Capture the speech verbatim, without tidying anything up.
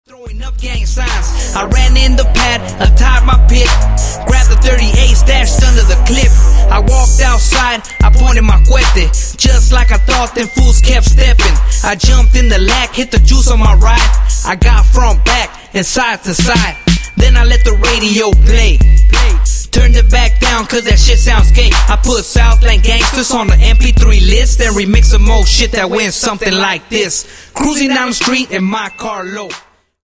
Throwing up gang signs, I ran in the pad, untied my pit, grabbed the thirty-eight stashed under the clip. I walked outside, I pointed my cuete, just like I thought, them fools kept stepping. I jumped in the lack, hit the juice on my right. I got front, back, and side to side. Then I let the radio play. Turned it back down cause that shit sounds gay. I put Southland Gangsters on the M P three list and remix some more shit that went something like this. Cruising down the street in my car low.